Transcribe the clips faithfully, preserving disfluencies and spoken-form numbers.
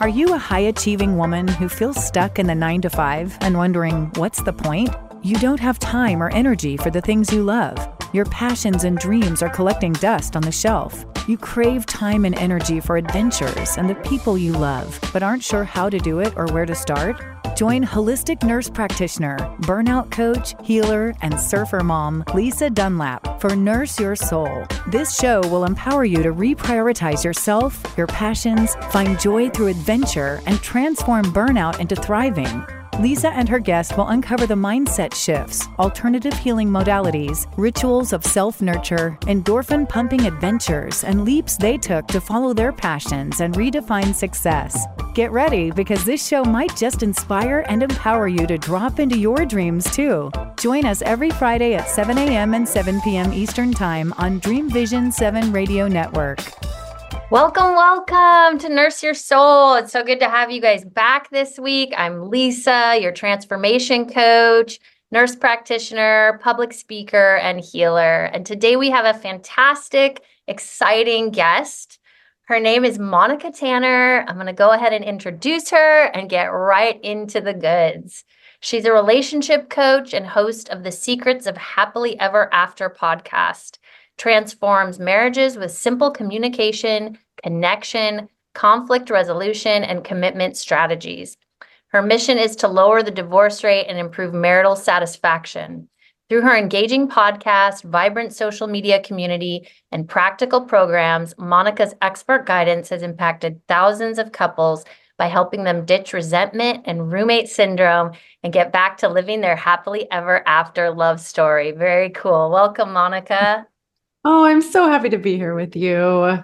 Are you a high-achieving woman who feels stuck in the nine to five and wondering, what's the point? You don't have time or energy for the things you love. Your passions and dreams are collecting dust on the shelf. You crave time and energy for adventures and the people you love, but aren't sure how to do it or where to start? Join holistic nurse practitioner, burnout coach, healer, and surfer mom, Lisa Dunlap, for Nurse Your Soul. This show will empower you to reprioritize yourself, your passions, find joy through adventure, and transform burnout into thriving. Lisa and her guest will uncover the mindset shifts, alternative healing modalities, rituals of self-nurture, endorphin-pumping adventures, and leaps they took to follow their passions and redefine success. Get ready, because this show might just inspire and empower you to drop into your dreams too. Join us every Friday at seven a.m. and seven p.m. Eastern Time on Dream Vision seven Radio Network. Welcome, welcome to Nurse Your Soul. It's so good to have you guys back this week. I'm Lisa, your transformation coach, nurse practitioner, public speaker, and healer. And today we have a fantastic, exciting guest. Her name is Monica Tanner. I'm going to go ahead and introduce her and get right into the goods. She's a relationship coach and host of the Secrets of Happily Ever After podcast. Transforms marriages with simple communication, connection, conflict resolution, and commitment strategies. Her mission is to lower the divorce rate and improve marital satisfaction. Through her engaging podcast, vibrant social media community, and practical programs, Monica's expert guidance has impacted thousands of couples by helping them ditch resentment and roommate syndrome and get back to living their happily ever after love story. Very cool. Welcome, Monica. Oh, I'm so happy to be here with you.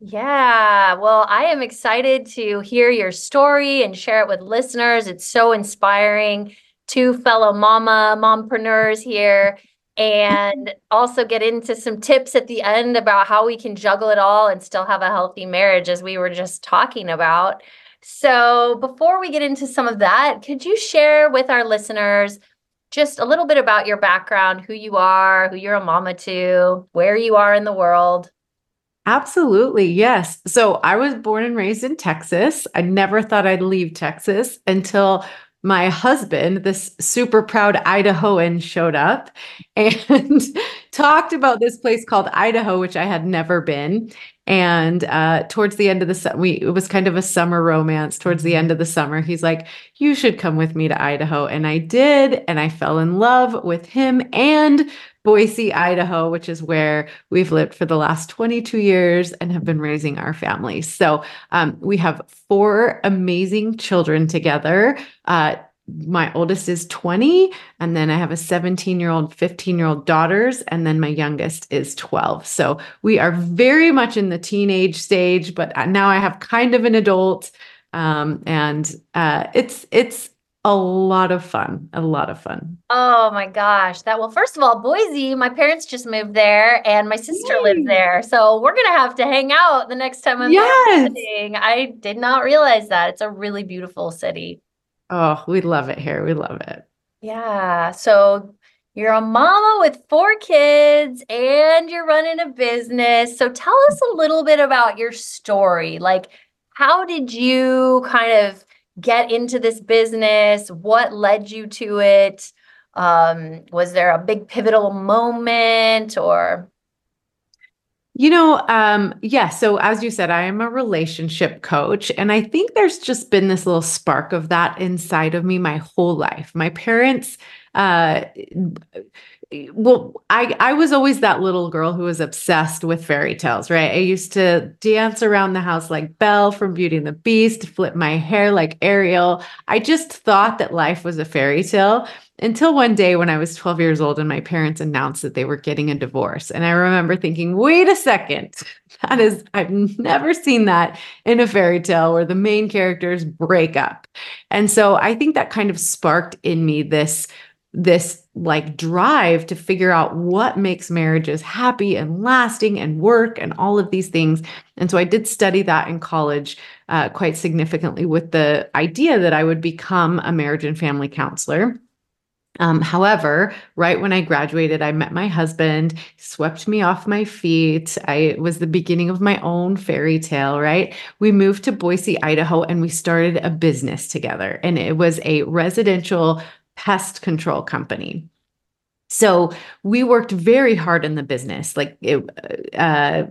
Yeah, well, I am excited to hear your story and share it with listeners. It's so inspiring. Two fellow mama, mompreneurs here, and also get into some tips at the end about how we can juggle it all and still have a healthy marriage, as we were just talking about. So before we get into some of that, could you share with our listeners just a little bit about your background, who you are, who you're a mama to, where you are in the world? Absolutely. Yes. So I was born and raised in Texas. I never thought I'd leave Texas until my husband, this super proud Idahoan, showed up and talked about this place called Idaho, which I had never been. And uh, towards the end of the summer, we it was kind of a summer romance. Towards the end of the summer, he's like, "You should come with me to Idaho." And I did. And I fell in love with him and Boise, Idaho, which is where we've lived for the last twenty-two years and have been raising our family. So um, we have four amazing children together. Uh, my oldest is twenty, and then I have a seventeen-year-old, fifteen-year-old daughters, and then my youngest is twelve. So we are very much in the teenage stage, but now I have kind of an adult, um, and uh, it's it's a lot of fun, a lot of fun. Oh my gosh. That, well, first of all, Boise, my parents just moved there and my sister Yay. lives there. So we're going to have to hang out the next time I'm Yes. visiting. I did not realize that. It's a really beautiful city. Oh, we love it here. We love it. Yeah. So you're a mama with four kids and you're running a business. So tell us a little bit about your story. Like, how did you kind of get into this business? What led you to it? Um, was there a big pivotal moment or? You know, um, yeah. So as you said, I am a relationship coach, and I think there's just been this little spark of that inside of me my whole life. My parents, uh, well, I, I was always that little girl who was obsessed with fairy tales, right? I used to dance around the house like Belle from Beauty and the Beast, flip my hair like Ariel. I just thought that life was a fairy tale until one day when I was twelve years old and my parents announced that they were getting a divorce. And I remember thinking, wait a second, that is, I've never seen that in a fairy tale where the main characters break up. And so I think that kind of sparked in me this this like drive to figure out what makes marriages happy and lasting and work and all of these things. And so I did study that in college uh, quite significantly with the idea that I would become a marriage and family counselor. Um, however, right when I graduated, I met my husband, swept me off my feet. I it was the beginning of my own fairy tale, right? We moved to Boise, Idaho, and we started a business together. And it was a residential pest control company. So we worked very hard in the business. Like it, uh,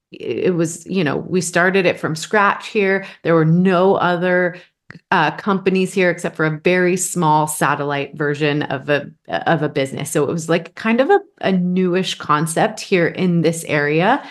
it was, you know, we started it from scratch here. There were no other uh, companies here except for a very small satellite version of a of a business. So it was like kind of a, a newish concept here in this area.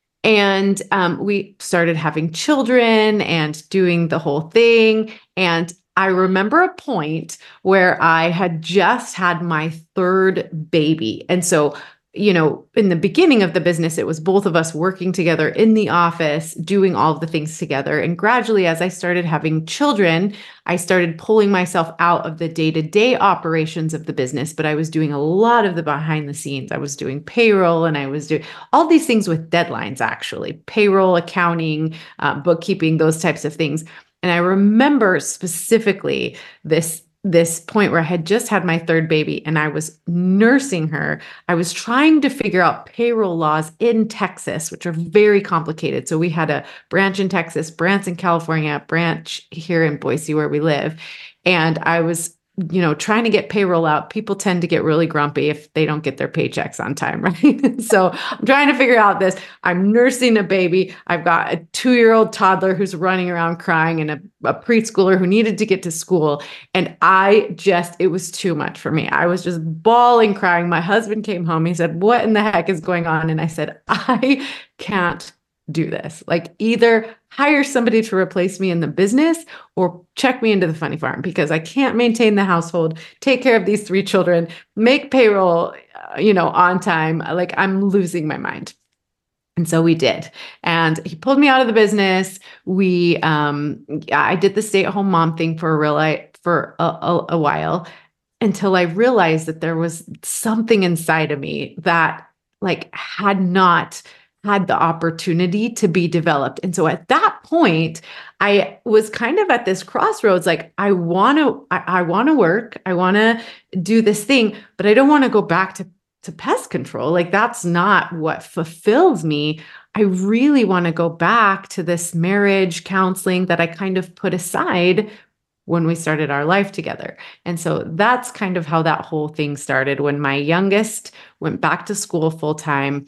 And um, we started having children and doing the whole thing. And I remember a point where I had just had my third baby. And so, you know, in the beginning of the business, it was both of us working together in the office, doing all of the things together. And gradually, as I started having children, I started pulling myself out of the day-to-day operations of the business, but I was doing a lot of the behind the scenes. I was doing payroll and I was doing all these things with deadlines, actually, payroll, accounting, uh, bookkeeping, those types of things. And I remember specifically this this point where I had just had my third baby and I was nursing her. I was trying to figure out payroll laws in Texas, which are very complicated. So we had a branch in Texas, branch in California, branch here in Boise where we live. And I was, you know, trying to get payroll out. People tend to get really grumpy if they don't get their paychecks on time, right? So I'm trying to figure out this. I'm nursing a baby. I've got a two-year-old toddler who's running around crying and a, a preschooler who needed to get to school. And I just, it was too much for me. I was just bawling, crying. My husband came home. He said, "What in the heck is going on?" And I said, "I can't do this. Like either hire somebody to replace me in the business or check me into the funny farm because I can't maintain the household, take care of these three children, make payroll, uh, you know, on time. Like I'm losing my mind." And so we did. And he pulled me out of the business. We, um, I did the stay-at-home mom thing for a real, for a, a, a while until I realized that there was something inside of me that like had not had the opportunity to be developed. And so at that point, I was kind of at this crossroads, like I want to, I, I want to work, I want to do this thing, but I don't want to go back to, to pest control. Like that's not what fulfills me. I really want to go back to this marriage counseling that I kind of put aside when we started our life together. And so that's kind of how that whole thing started. When my youngest went back to school full time,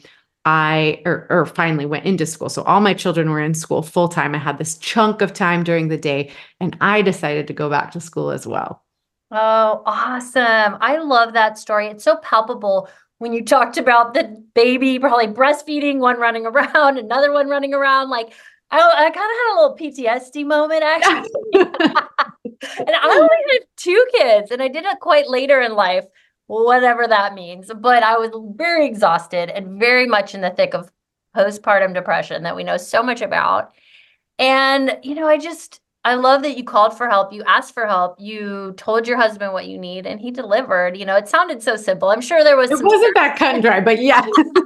I, or, or finally went into school. So all my children were in school full time. I had this chunk of time during the day and I decided to go back to school as well. Oh, awesome. I love that story. It's so palpable when you talked about the baby probably breastfeeding, one running around, another one running around. Like I, I kind of had a little P T S D moment actually. And I only had two kids and I did it quite later in life, whatever that means. But I was very exhausted and very much in the thick of postpartum depression that we know so much about. And, you know, I just, I love that you called for help. You asked for help. You told your husband what you need and he delivered. You know, it sounded so simple. I'm sure there was It some wasn't that cut and dry, but yeah.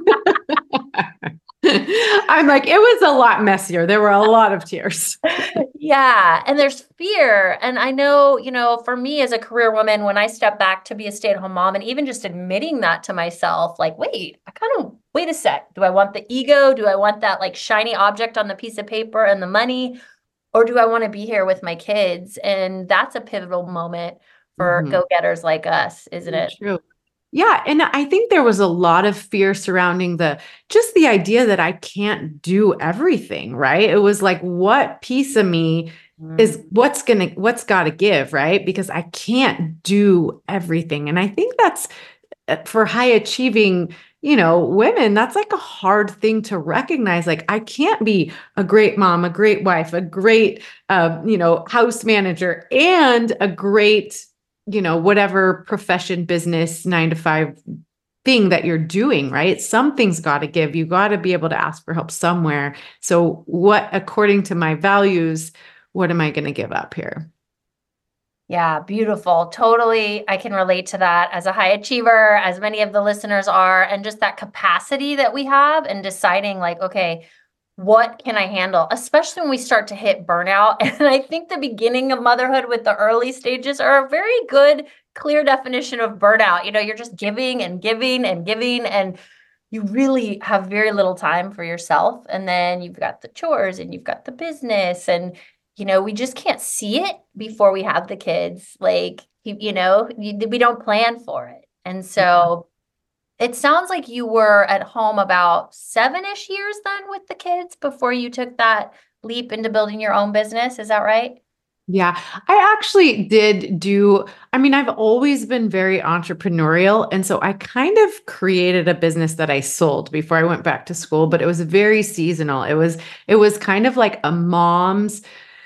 I'm like, it was a lot messier. There were a lot of tears. Yeah. And there's fear. And I know, you know, for me as a career woman, when I step back to be a stay-at-home mom and even just admitting that to myself, like, wait, I kind of, wait a sec. Do I want the ego? Do I want that like shiny object on the piece of paper and the money? Or do I want to be here with my kids? And that's a pivotal moment for Mm-hmm. go-getters like us, isn't it? True. Yeah. And I think there was a lot of fear surrounding the, just the idea that I can't do everything, right? It was like, what piece of me is what's going to, what's got to give, right? Because I can't do everything. And I think that's for high achieving, you know, women, that's like a hard thing to recognize. Like, I can't be a great mom, a great wife, a great, uh, you know, house manager, and a great, you know, whatever profession, business, nine to five thing that you're doing, right? Something's got to give. You got to be able to ask for help somewhere. So what, according to my values, what am I going to give up here? Yeah, beautiful. Totally. I can relate to that as a high achiever, as many of the listeners are, and just that capacity that we have and deciding like, okay, what can I handle? Especially when we start to hit burnout. And I think the beginning of motherhood with the early stages are a very good clear definition of burnout. You know, you're just giving and giving and giving, and you really have very little time for yourself. And then you've got the chores and you've got the business, and, you know, we just can't see it before we have the kids. Like, you, you know, you, we don't plan for it. And so it sounds like you were at home about seven-ish years then with the kids before you took that leap into building your own business. Is that right? Yeah, I actually did do, I mean, I've always been very entrepreneurial. And so I kind of created a business that I sold before I went back to school, but it was very seasonal. It was, it was kind of like a mom's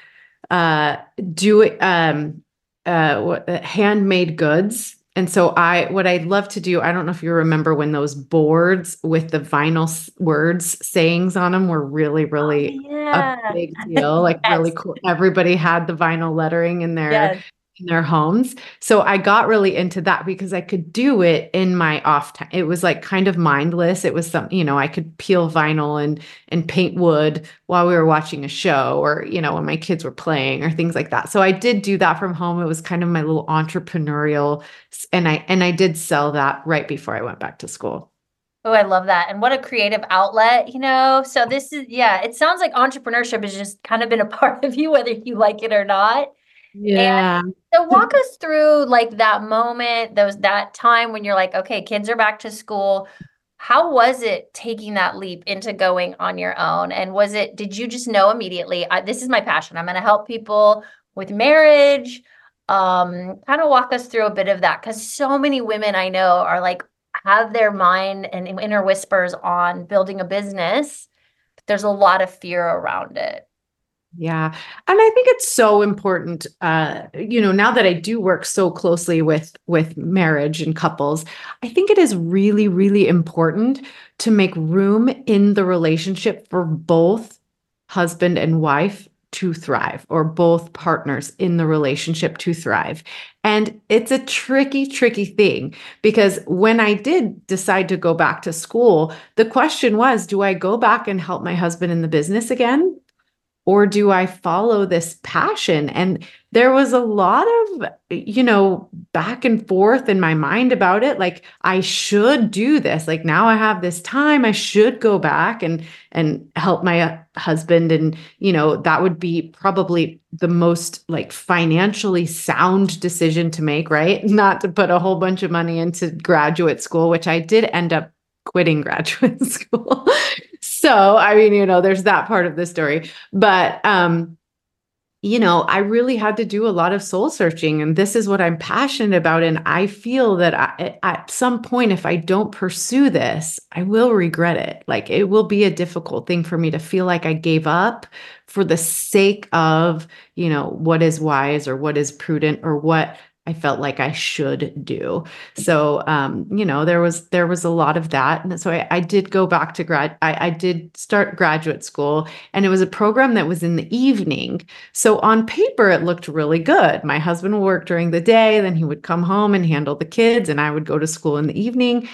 uh do um uh what, uh, handmade goods. And so I, what I'd love to do, I don't know if you remember when those boards with the vinyl s- words, sayings on them were really, really Oh, a yeah. big deal, like really Yes. cool. Everybody had the vinyl lettering in their Yes. in their homes. So I got really into that because I could do it in my off time. It was like kind of mindless. It was some, you know, I could peel vinyl and and paint wood while we were watching a show, or, you know, when my kids were playing or things like that. So I did do that from home. It was kind of my little entrepreneurial, and I and I did sell that right before I went back to school. Oh, I love that. And what a creative outlet, you know? So this is, yeah, it sounds like entrepreneurship has just kind of been a part of you, whether you like it or not. Yeah. So walk us through like that moment, those that time when you're like, okay, kids are back to school. How was it taking that leap into going on your own? And was it, did you just know immediately, I, this is my passion. I'm going to help people with marriage. Um, kind of walk us through a bit of that, because so many women I know are like, have their mind and inner whispers on building a business. But there's a lot of fear around it. Yeah. And I think it's so important, uh, you know, now that I do work so closely with, with marriage and couples, I think it is really, really important to make room in the relationship for both husband and wife to thrive, or both partners in the relationship to thrive. And it's a tricky, tricky thing, because when I did decide to go back to school, the question was, do I go back and help my husband in the business again? Or do I follow this passion? And there was a lot of, you know, back and forth in my mind about it. Like, I should do this. Like, now I have this time, I should go back and and help my uh, husband. And, you know, that would be probably the most like financially sound decision to make, right? Not to put a whole bunch of money into graduate school, which I did end up quitting graduate school. So, I mean, you know, there's that part of the story. But, um, you know, I really had to do a lot of soul searching, and this is what I'm passionate about. And I feel that I, at some point, if I don't pursue this, I will regret it. Like, it will be a difficult thing for me to feel like I gave up for the sake of, you know, what is wise or what is prudent or what I felt like I should do. So, um, you know, there was, there was a lot of that. And so I, I did go back to grad, I, I did start graduate school, and it was a program that was in the evening. So on paper, it looked really good. My husband would work during the day, then he would come home and handle the kids, and I would go to school in the evening.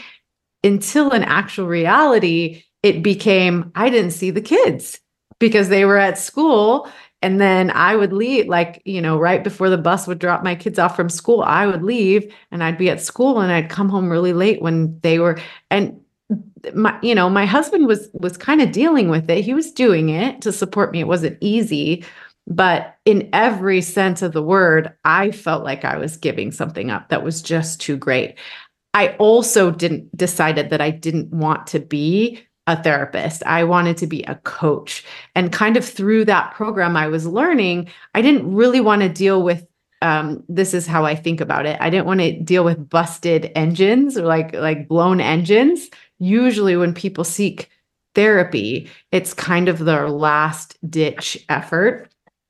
Until in actual reality, it became, I didn't see the kids because they were at school. And then I would leave, like, you know, right before the bus would drop my kids off from school, I would leave and I'd be at school, and I'd come home really late when they were, and my, you know, my husband was, was kind of dealing with it. He was doing it to support me. It wasn't easy, but in every sense of the word, I felt like I was giving something up that was just too great. I also didn't decided that I didn't want to be a therapist. I wanted to be a coach. And kind of through that program, I was learning, I didn't really want to deal with, um, this is how I think about it. I didn't want to deal with busted engines, or like, like blown engines. Usually when people seek therapy, it's kind of their last ditch effort.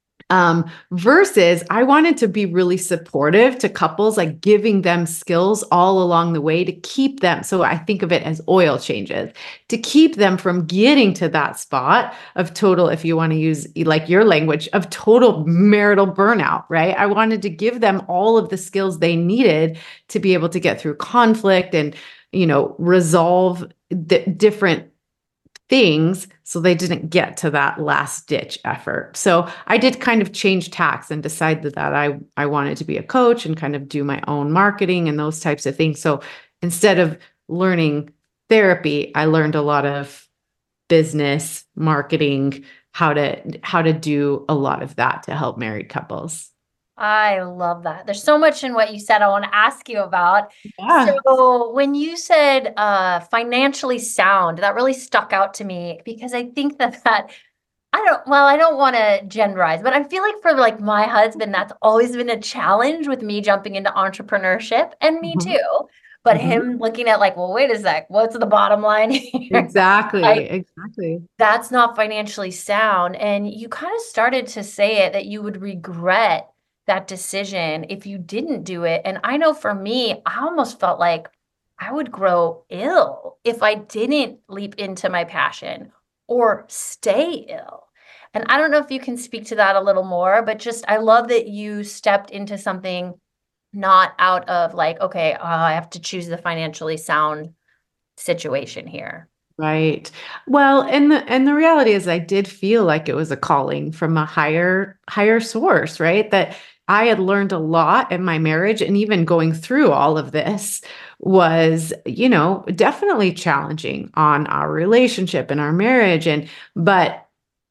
Um, versus I wanted to be really supportive to couples, like giving them skills all along the way to keep them. So I think of it as oil changes to keep them from getting to that spot of total, if you want to use like your language, of total marital burnout, right? I wanted to give them all of the skills they needed to be able to get through conflict and, you know, resolve the different things so they didn't get to that last ditch effort. So I did kind of change tacks and decided that I I wanted to be a coach and kind of do my own marketing and those types of things. So instead of learning therapy, I learned a lot of business, marketing, how to how to do a lot of that to help married couples. I love that. There's so much in what you said I want to ask you about. Yeah. So when you said uh, financially sound, that really stuck out to me because I think that that I don't, well, I don't want to genderize, but I feel like for like my husband, that's always been a challenge with me jumping into entrepreneurship and me Mhm. too. But Mhm. him looking at like, well, wait a sec, what's the bottom line here? Exactly. Like, Exactly. that's not financially sound. And you kind of started to say it that you would regret that decision if you didn't do it. And I know for me, I almost felt like I would grow ill if I didn't leap into my passion or stay ill. And I don't know if you can speak to that a little more, but just I love that you stepped into something not out of like, okay, uh, I have to choose the financially sound situation here. Right. Well, and the and the reality is I did feel like it was a calling from a higher higher source, right? That I had learned a lot in my marriage, and even going through all of this was, you know, definitely challenging on our relationship and our marriage. And but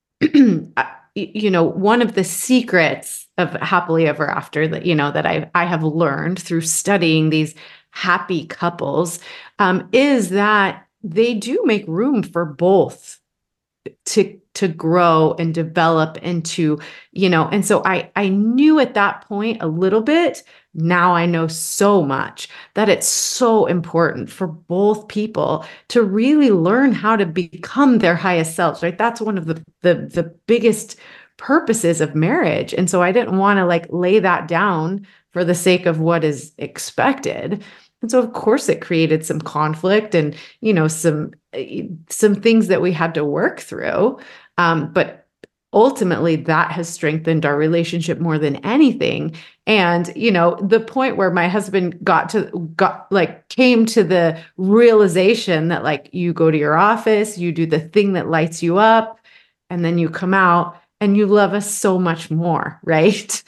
uh, you know, one of the secrets of happily ever after that, you know, that I I have learned through studying these happy couples, um, is that they do make room for both to to grow and develop into, you know, and so I I knew at that point a little bit. Now I know so much that it's so important for both people to really learn how to become their highest selves, right? That's one of the the the biggest purposes of marriage. And so I didn't want to like lay that down for the sake of what is expected. And so of course it created some conflict and, you know, some eh, some things that we had to work through. Um, but ultimately that has strengthened our relationship more than anything. And, you know, the point where my husband got to got like came to the realization that like you go to your office, you do the thing that lights you up, and then you come out and you love us so much more, right?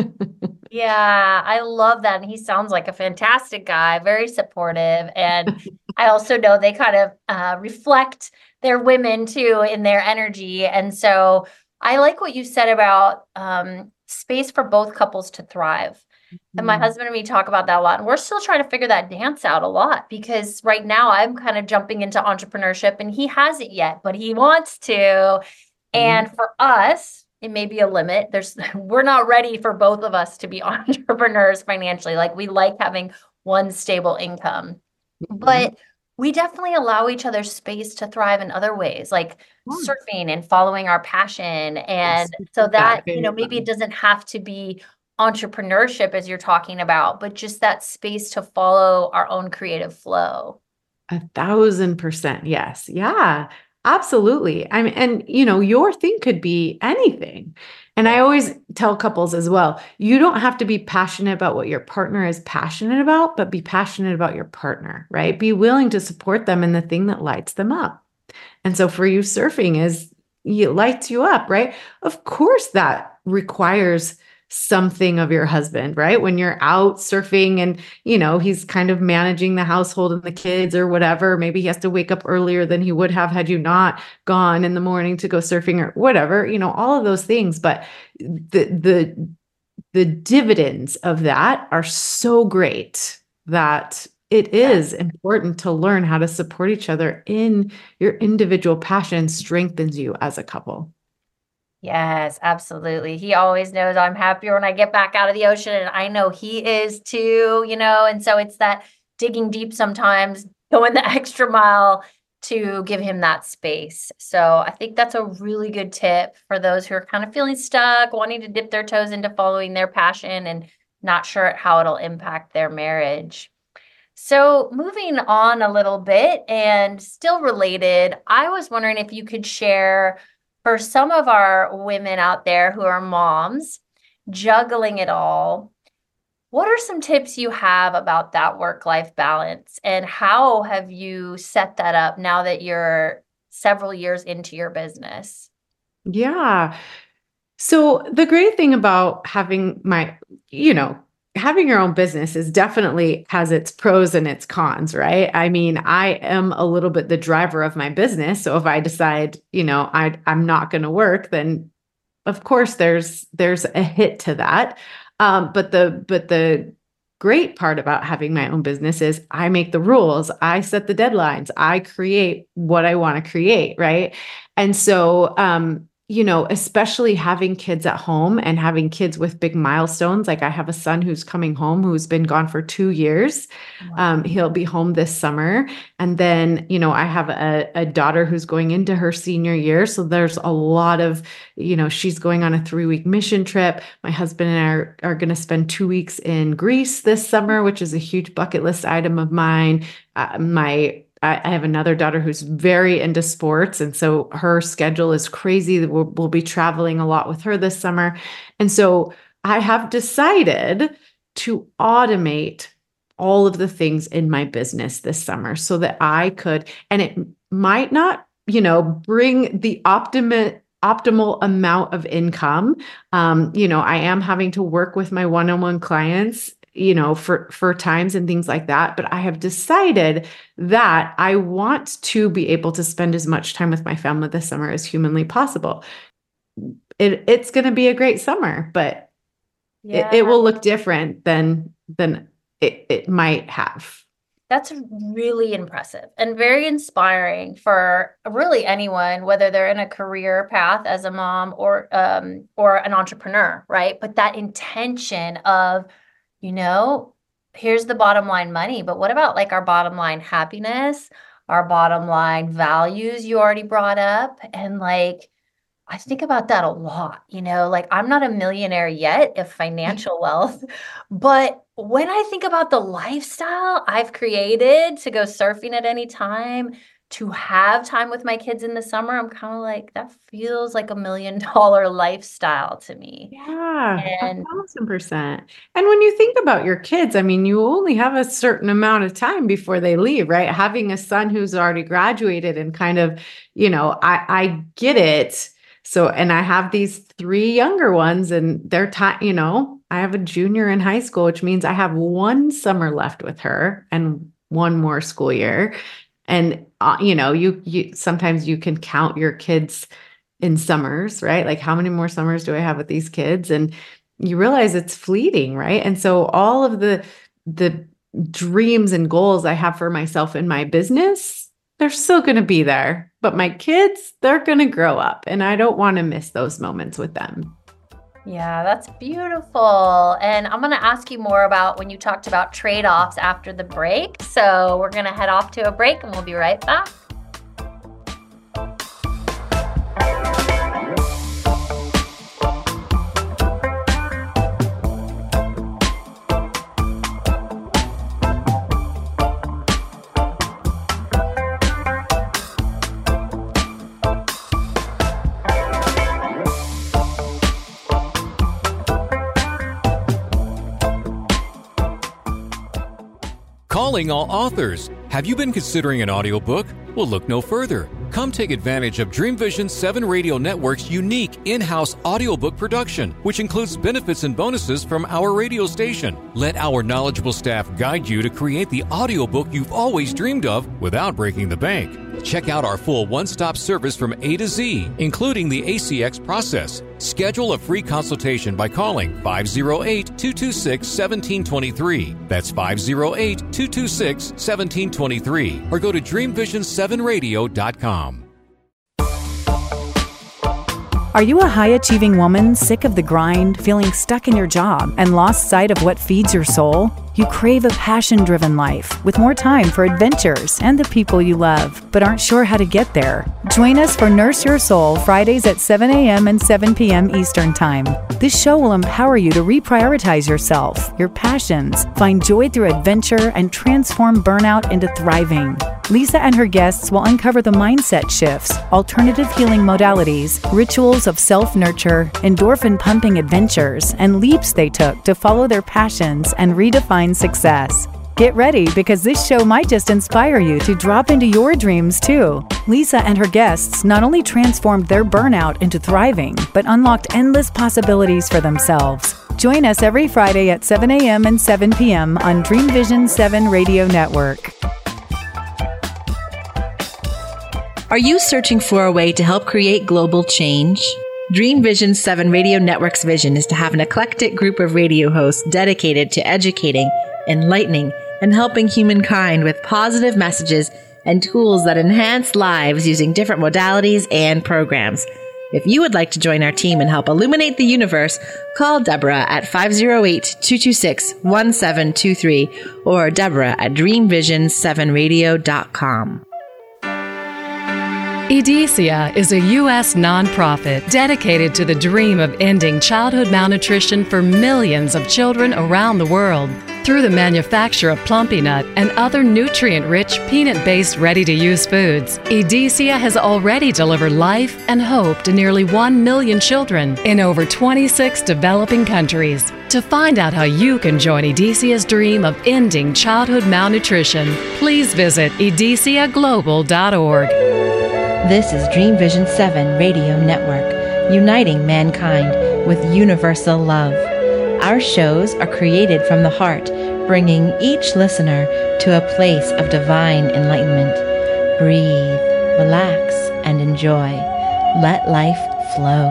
Yeah, I love that. And he sounds like a fantastic guy, very supportive. And I also know they kind of uh, reflect their women too in their energy. And so I like what you said about um, space for both couples to thrive. And my Mm. husband and me talk about that a lot. And we're still trying to figure that dance out a lot because right now I'm kind of jumping into entrepreneurship and he hasn't yet, but he wants to. And for us, it may be a limit. There's we're not ready for both of us to be entrepreneurs financially. Like we like having one stable income. Mhm. But we definitely allow each other space to thrive in other ways, like Yeah. surfing and following our passion. Yes, And we so did that that, you very know, maybe it well. doesn't have to be entrepreneurship as you're talking about, but just that space to follow our own creative flow. A thousand percent. Yes. Yeah, absolutely. I mean, and you know, your thing could be anything. And I Yeah. always tell couples as well, you don't have to be passionate about what your partner is passionate about, but be passionate about your partner, right? Be willing to support them in the thing that lights them up. And so for you, surfing is it lights you up, right? Of course, that requires something of your husband, right? When you're out surfing and, you know, he's kind of managing the household and the kids or whatever. Maybe he has to wake up earlier than he would have had you not gone in the morning to go surfing or whatever, you know, all of those things. But the the the dividends of that are so great that it Yeah. is important to learn how to support each other in your individual passion strengthens you as a couple. Yes, absolutely. He always knows I'm happier when I get back out of the ocean, and I know he is too, you know, and so it's that digging deep sometimes, going the extra mile to give him that space. So I think that's a really good tip for those who are kind of feeling stuck, wanting to dip their toes into following their passion and not sure how it'll impact their marriage. So, moving on a little bit and still related, I was wondering if you could share for some of our women out there who are moms juggling it all. What are some tips you have about that work-life balance and how have you set that up now that you're several years into your business? Yeah. So the great thing about having my, you know, having your own business is definitely has its pros and its cons, right? I mean, I am a little bit the driver of my business. So if I decide, you know, I, I'm not going to work, then of course there's, there's a hit to that. Um, but the, but the great part about having my own business is I make the rules. I set the deadlines. I create what I want to create. Right. And so, um, you know, especially having kids at home and having kids with big milestones. Like I have a son who's coming home, who's been gone for two years. Wow. Um, he'll be home this summer. And then, you know, I have a, a daughter who's going into her senior year. So there's a lot of, you know, she's going on a three week mission trip. My husband and I are, are going to spend two weeks in Greece this summer, which is a huge bucket list item of mine. Uh, my I have another daughter who's very into sports. And so her schedule is crazy. We'll, we'll be traveling a lot with her this summer. And so I have decided to automate all of the things in my business this summer so that I could, and it might not, you know, bring the optimal optimal amount of income. Um, you know, I am having to work with my one-on-one clients, you know, for, for times and things like that. But I have decided that I want to be able to spend as much time with my family this summer as humanly possible. It, it's going to be a great summer, but yeah. it, it will look different than, than it, it might have. That's really impressive and very inspiring for really anyone, whether they're in a career path as a mom or, um, or an entrepreneur, right? But that intention of, you know, here's the bottom line money, but what about like our bottom line happiness, our bottom line values you already brought up? And like, I think about that a lot, you know, like I'm not a millionaire yet of financial wealth, but when I think about the lifestyle I've created to go surfing at any time, to have time with my kids in the summer, I'm kind of like, that feels like a million dollar lifestyle to me. Yeah, and a thousand percent. And when you think about your kids, I mean, you only have a certain amount of time before they leave, right? Having a son who's already graduated and kind of, you know, I, I get it. So, and I have these three younger ones and they're time, you know, I have a junior in high school, which means I have one summer left with her and one more school year. And, uh, you know, you, you, sometimes you can count your kids in summers, right? Like how many more summers do I have with these kids? And you realize it's fleeting, right? And so all of the, the dreams and goals I have for myself in my business, they're still going to be there, but my kids, they're going to grow up and I don't want to miss those moments with them. Yeah, that's beautiful. And I'm going to ask you more about when you talked about trade-offs after the break. So we're going to head off to a break and we'll be right back. Calling all authors. Have you been considering an audiobook? Well, look no further. Come take advantage of Dream Vision seven Radio Network's unique in-house audiobook production, which includes benefits and bonuses from our radio station. Let our knowledgeable staff guide you to create the audiobook you've always dreamed of without breaking the bank. Check out our full one-stop service from A to Z, including the A C X process. Schedule a free consultation by calling five oh eight, two two six, one seven two three. That's five oh eight, two two six, one seven two three. Or go to dream vision seven radio dot com. Are you a high-achieving woman sick of the grind, feeling stuck in your job, and lost sight of what feeds your soul? You crave a passion-driven life with more time for adventures and the people you love, but aren't sure how to get there. Join us for Nurse Your Soul Fridays at seven a.m. and seven p.m. Eastern Time. This show will empower you to reprioritize yourself, your passions, find joy through adventure, and transform burnout into thriving. Lisa and her guests will uncover the mindset shifts, alternative healing modalities, rituals of self-nurture, endorphin-pumping adventures, and leaps they took to follow their passions and redefine success. Get ready because this show might just inspire you to drop into your dreams too. Lisa and her guests not only transformed their burnout into thriving, but unlocked endless possibilities for themselves. Join us every Friday at seven a.m. and seven p.m. on Dream Vision seven Radio Network. Are you searching for a way to help create global change? Dream Vision seven Radio Network's vision is to have an eclectic group of radio hosts dedicated to educating, enlightening, and helping humankind with positive messages and tools that enhance lives using different modalities and programs. If you would like to join our team and help illuminate the universe, call Deborah at five oh eight, two two six, one seven two three or Deborah at dream vision seven radio dot com. Edesia is a U S nonprofit dedicated to the dream of ending childhood malnutrition for millions of children around the world. Through the manufacture of Plumpy Nut and other nutrient-rich, peanut-based, ready-to-use foods, Edesia has already delivered life and hope to nearly one million children in over twenty-six developing countries. To find out how you can join Edesia's dream of ending childhood malnutrition, please visit edesia global dot org. This is Dream Vision seven Radio Network, uniting mankind with universal love. Our shows are created from the heart, bringing each listener to a place of divine enlightenment. Breathe, relax, and enjoy. Let life flow.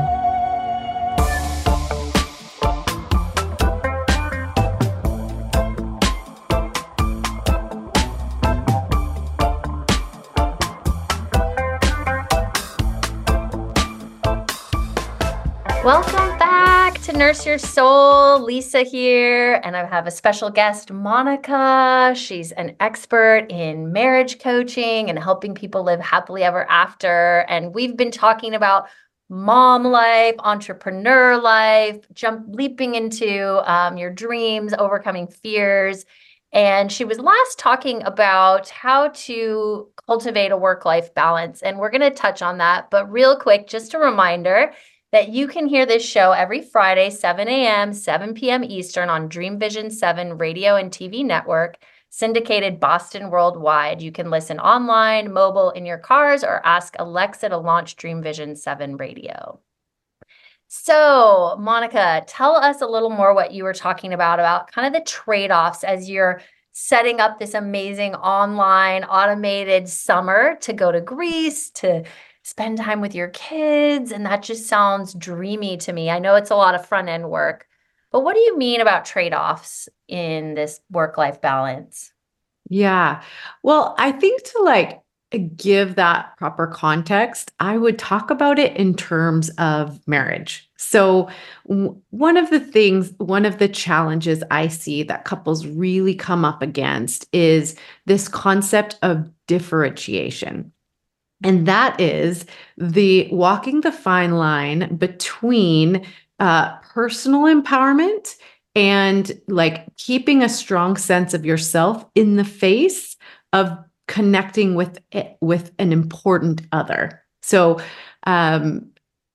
Welcome back to Nurse Your Soul. Lisa here, and I have a special guest, Monica. She's an expert in marriage coaching and helping people live happily ever after. And we've been talking about mom life, entrepreneur life, jump leaping into um, your dreams, overcoming fears. And she was last talking about how to cultivate a work-life balance. And we're going to touch on that. But real quick, just a reminder that you can hear this show every Friday, seven a.m., seven p.m. Eastern on Dream Vision seven Radio and T V network, syndicated Boston worldwide. You can listen online, mobile, in your cars, or ask Alexa to launch Dream Vision seven Radio. So, Monica, tell us a little more what you were talking about, about kind of the trade-offs as you're setting up this amazing online automated summer to go to Greece, to spend time with your kids. And that just sounds dreamy to me. I know it's a lot of front end work, but what do you mean about trade-offs in this work-life balance? Yeah. Well, I think to like give that proper context, I would talk about it in terms of marriage. So w- one of the things, one of the challenges I see that couples really come up against is this concept of differentiation. And that is the walking the fine line between uh, personal empowerment and like keeping a strong sense of yourself in the face of connecting with it, with an important other. So, um,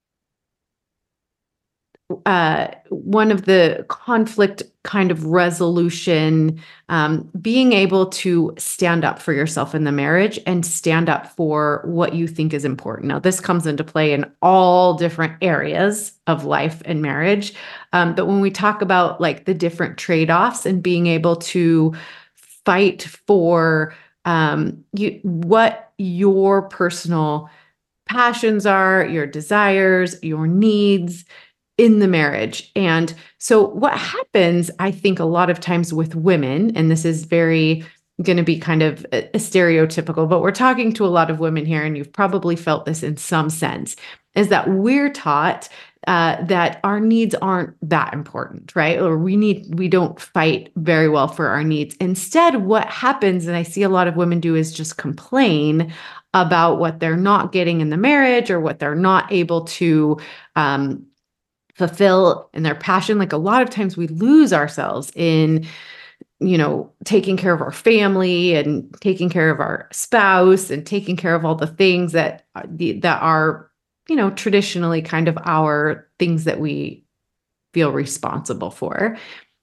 uh, one of the conflict kind of resolution, um, being able to stand up for yourself in the marriage and stand up for what you think is important. Now, this comes into play in all different areas of life and marriage. Um, but when we talk about like the different trade-offs and being able to fight for um, you, what your personal passions are, your desires, your needs in the marriage. And so what happens, I think a lot of times with women, and this is very going to be kind of a, a stereotypical, but we're talking to a lot of women here, and you've probably felt this in some sense, is that we're taught uh, that our needs aren't that important, right? Or we need, we don't fight very well for our needs. Instead, what happens, and I see a lot of women do, is just complain about what they're not getting in the marriage or what they're not able to um, fulfill in their passion. Like a lot of times we lose ourselves in, you know, taking care of our family and taking care of our spouse and taking care of all the things that, that are, you know, traditionally kind of our things that we feel responsible for.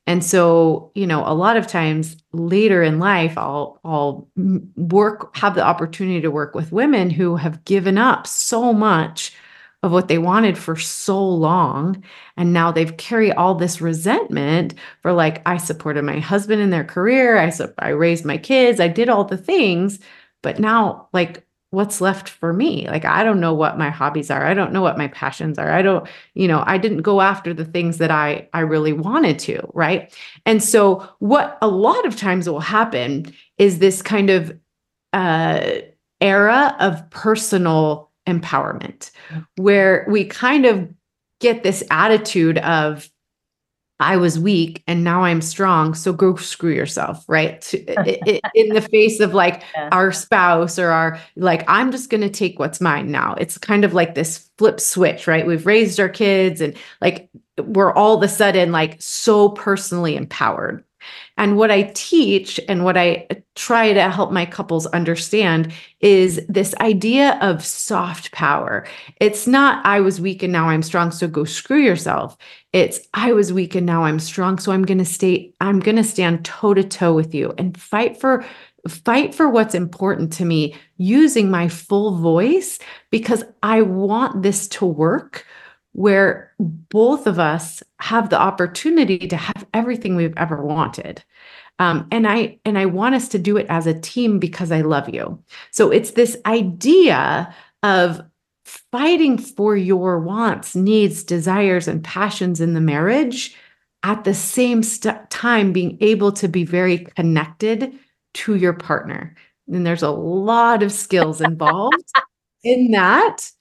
And so, you know, a lot of times later in life, I'll, I'll work, have the opportunity to work with women who have given up so much of what they wanted for so long. And now they've carried all this resentment for like, I supported my husband in their career. I, I raised my kids. I did all the things, but now like, what's left for me? Like, I don't know what my hobbies are. I don't know what my passions are. I don't, you know, I didn't go after the things that I, I really wanted to. Right. And so what a lot of times will happen is this kind of, uh, era of personal empowerment where we kind of get this attitude of, I was weak and now I'm strong. So go screw yourself, right? In the face of like yeah. our spouse or our, like, I'm just going to take what's mine now. It's kind of like this flip switch, right? We've raised our kids and like, we're all of a sudden like so personally empowered. And what I teach and what I try to help my couples understand is this idea of soft power. It's not, I was weak and now I'm strong, so go screw yourself. It's, I was weak and now I'm strong, so I'm going to stay, I'm going to stand toe to toe with you and fight for, fight for what's important to me using my full voice because I want this to work where both of us have the opportunity to have everything we've ever wanted. Um, and I and I want us to do it as a team because I love you. So it's this idea of fighting for your wants, needs, desires, and passions in the marriage, at the same st- time being able to be very connected to your partner. And there's a lot of skills involved in that.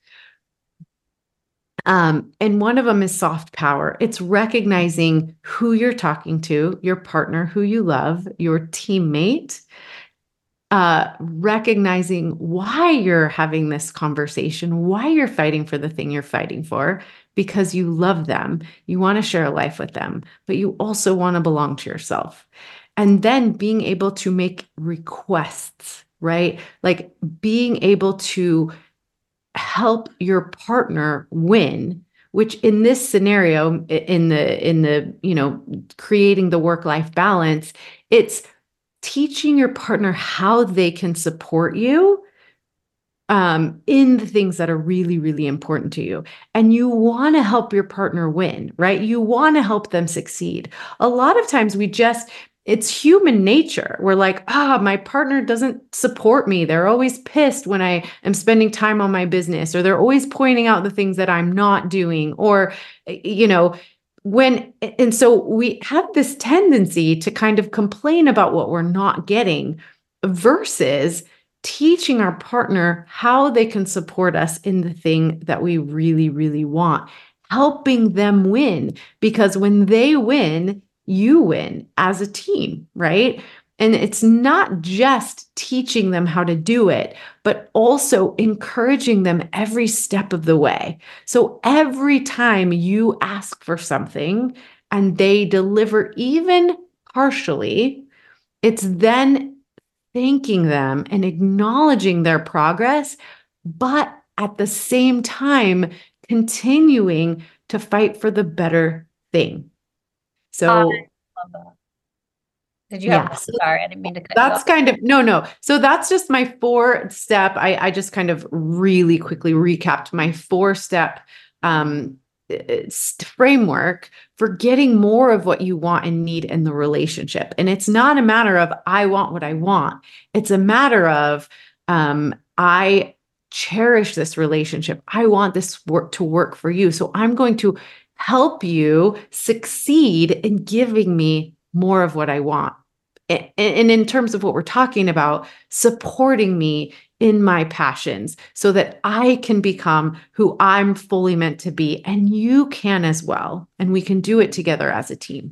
Um, and one of them is soft power. It's recognizing who you're talking to, your partner, who you love, your teammate, uh, recognizing why you're having this conversation, why you're fighting for the thing you're fighting for, because you love them. You want to share a life with them, but you also want to belong to yourself. And then being able to make requests, right? Like being able to help your partner win, which in this scenario, in the, in the, you know, creating the work-life balance, it's teaching your partner how they can support you um, in the things that are really, really important to you. And you want to help your partner win, right? You want to help them succeed. A lot of times we just, it's human nature. We're like, ah, oh, my partner doesn't support me. They're always pissed when I am spending time on my business, or they're always pointing out the things that I'm not doing, or, you know, when, and so we have this tendency to kind of complain about what we're not getting versus teaching our partner how they can support us in the thing that we really, really want, helping them win, because when they win, you win as a team, right? And it's not just teaching them how to do it, but also encouraging them every step of the way. So every time you ask for something and they deliver even partially, it's then thanking them and acknowledging their progress, but at the same time, continuing to fight for the better thing. So, I love that. Did you have, yeah, so sorry, I didn't mean to cut that's you off. Kind of, no, no. So that's just my four step. I, I just kind of really quickly recapped my four step um, framework for getting more of what you want and need in the relationship. And it's not a matter of, I want what I want. It's a matter of, um, I cherish this relationship. I want this work to work for you. So I'm going to help you succeed in giving me more of what I want. And in terms of what we're talking about, supporting me in my passions so that I can become who I'm fully meant to be, and you can as well. And we can do it together as a team.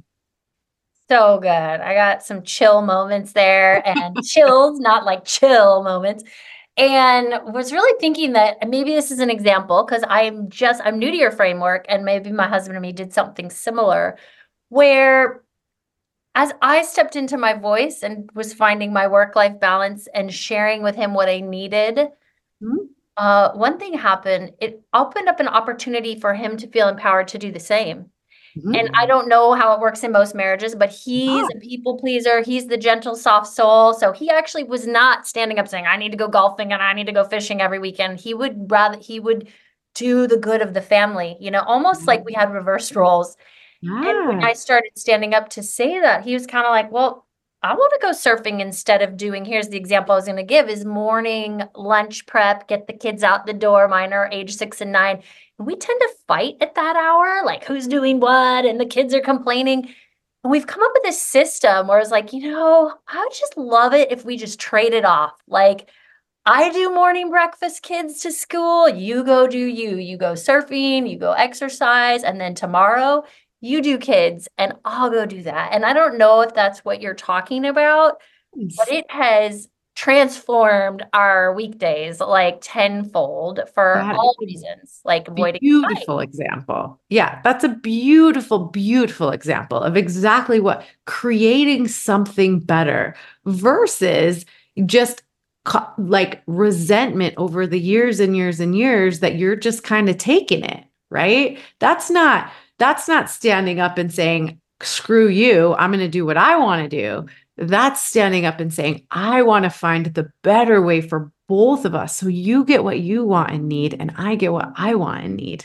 So good. I got some chill moments there, and chills, not like chill moments. And was really thinking that maybe this is an example, because I'm just, I'm new to your framework, and maybe my husband and me did something similar, where as I stepped into my voice and was finding my work-life balance and sharing with him what I needed, mm-hmm. uh, one thing happened. It opened up an opportunity for him to feel empowered to do the same. Mm-hmm. And I don't know how it works in most marriages, but he's a people pleaser. He's the gentle, soft soul. So he actually was not standing up saying, I need to go golfing and I need to go fishing every weekend. He would rather, he would do the good of the family, you know, almost mm-hmm. like we had reversed roles. Yeah. And when I started standing up to say that, he was kind of like, well, I want to go surfing instead of doing, here's the example I was going to give, is morning lunch prep, get the kids out the door. Mine are age six and nine. And we tend to fight at that hour, like who's doing what, and the kids are complaining. And we've come up with this system where it's like, you know, I would just love it if we just traded off. Like, I do morning breakfast, kids to school, you go do you, you go surfing, you go exercise, and then tomorrow you do kids and I'll go do that. And I don't know if that's what you're talking about, yes. but it has transformed our weekdays like tenfold for that all reasons, like avoiding beautiful fight. Example. Yeah, that's a beautiful, beautiful example of exactly what creating something better versus just co- like resentment over the years and years and years that you're just kind of taking it, right? That's not That's not standing up and saying, screw you, I'm going to do what I want to do. That's standing up and saying, I want to find the better way for both of us. So you get what you want and need, and I get what I want and need.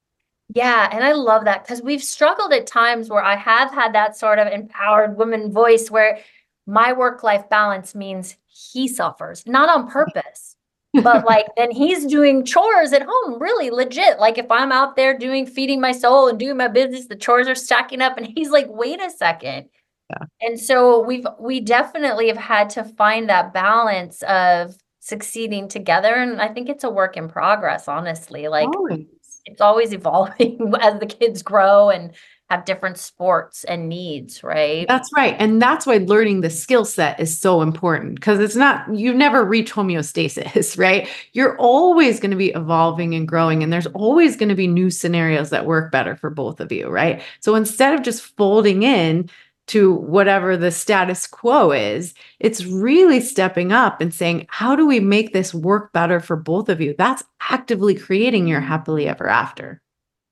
Yeah. And I love that because we've struggled at times where I have had that sort of empowered woman voice where my work-life balance means he suffers, not on purpose. But like, then he's doing chores at home, really legit. Like if I'm out there doing, feeding my soul and doing my business, the chores are stacking up and he's like, wait a second. Yeah. And so we've, we definitely have had to find that balance of succeeding together. And I think it's a work in progress, honestly. Like always. It's always evolving as the kids grow and have different sports and needs, right? That's right. And that's why learning the skill set is so important because it's not, you never reach homeostasis, right? You're always going to be evolving and growing, and there's always going to be new scenarios that work better for both of you, right? So instead of just folding in to whatever the status quo is, it's really stepping up and saying, how do we make this work better for both of you? That's actively creating your happily ever after.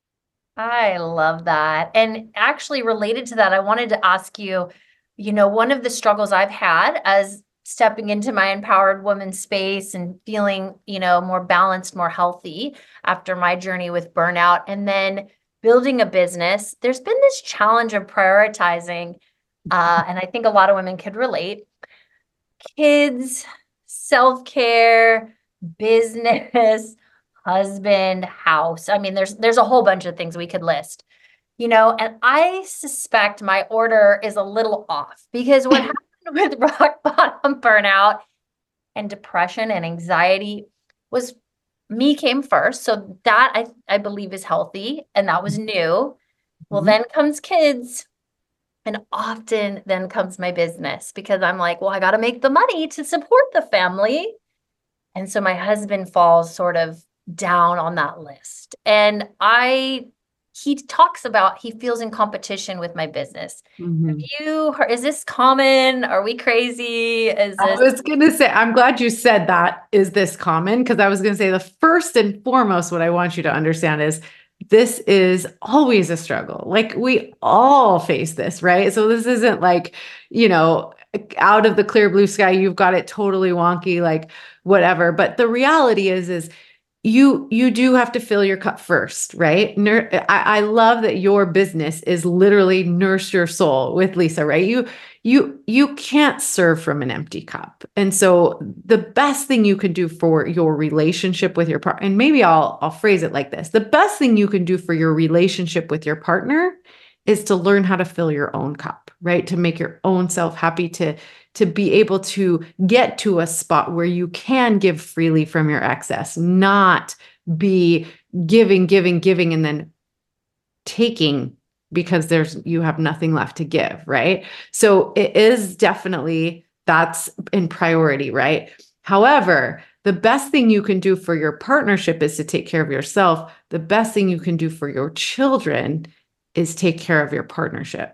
I love that. And actually related to that, I wanted to ask you, you know, one of the struggles I've had as stepping into my empowered woman space and feeling, you know, more balanced, more healthy after my journey with burnout and then building a business, there's been this challenge of prioritizing. Uh, and I think a lot of women could relate. Kids, self-care, business, husband, house. I mean, there's there's a whole bunch of things we could list, you know, and I suspect my order is a little off because what happened with rock bottom burnout and depression and anxiety was me came first. So that I, I believe is healthy and that was new. Well, then comes kids and often then comes my business because I'm like, well, I got to make the money to support the family. And so my husband falls sort of down on that list. And I, he talks about, he feels in competition with my business. Mm-hmm. Have you, is this common? Are we crazy? Is this- I was going to say, I'm glad you said that. Is this common? Because I was going to say the first and foremost, what I want you to understand is this is always a struggle. Like we all face this, right? So this isn't like, you know, out of the clear blue sky, you've got it totally wonky, like whatever. But the reality is, is You you do have to fill your cup first, right? Nur- I, I love that your business is literally nurse your soul with Lisa, right? You you you can't serve from an empty cup. And so the best thing you can do for your relationship with your partner, and maybe I'll I'll phrase it like this: the best thing you can do for your relationship with your partner is to learn how to fill your own cup, right? To make your own self happy, to to be able to get to a spot where you can give freely from your excess, not be giving, giving, giving, and then taking because there's, you have nothing left to give, right? So it is definitely, that's in priority, right? However, the best thing you can do for your partnership is to take care of yourself. The best thing you can do for your children is take care of your partnership.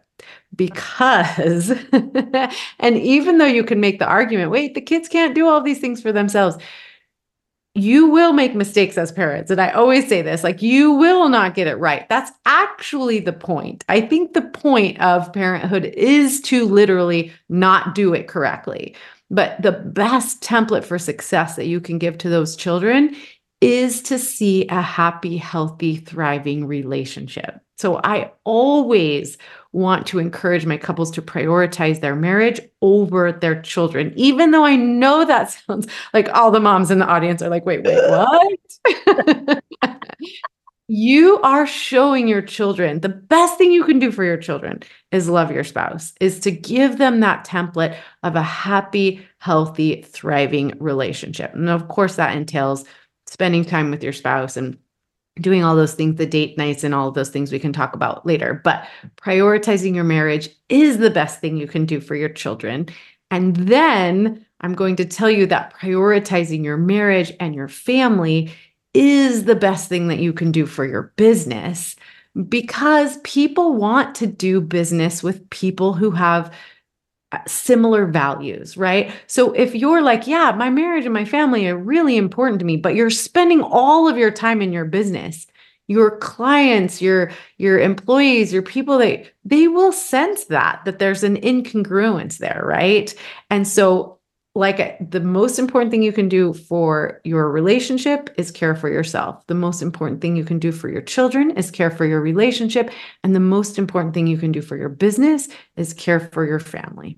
Because, and even though you can make the argument, wait, the kids can't do all these things for themselves. you will make mistakes as parents. And I always say this, like, you will not get it right. That's actually the point. I think the point of parenthood is to literally not do it correctly. But the best template for success that you can give to those children is to see a happy, healthy, thriving relationship. So I always want to encourage my couples to prioritize their marriage over their children, even though I know that sounds like all the moms in the audience are like, wait, wait, what? You are showing your children the best thing you can do for your children is love your spouse, is to give them that template of a happy, healthy, thriving relationship. And of course, that entails spending time with your spouse and doing all those things, the date nights and all of those things we can talk about later. But prioritizing your marriage is the best thing you can do for your children. And then I'm going to tell you that prioritizing your marriage and your family is the best thing that you can do for your business, because people want to do business with people who have similar values, right? So if you're like, yeah, my marriage and my family are really important to me, but you're spending all of your time in your business, your clients, your, your employees, your people, they, they will sense that, that there's an incongruence there, right? And so like the most important thing you can do for your relationship is care for yourself. The most important thing you can do for your children is care for your relationship. And the most important thing you can do for your business is care for your family.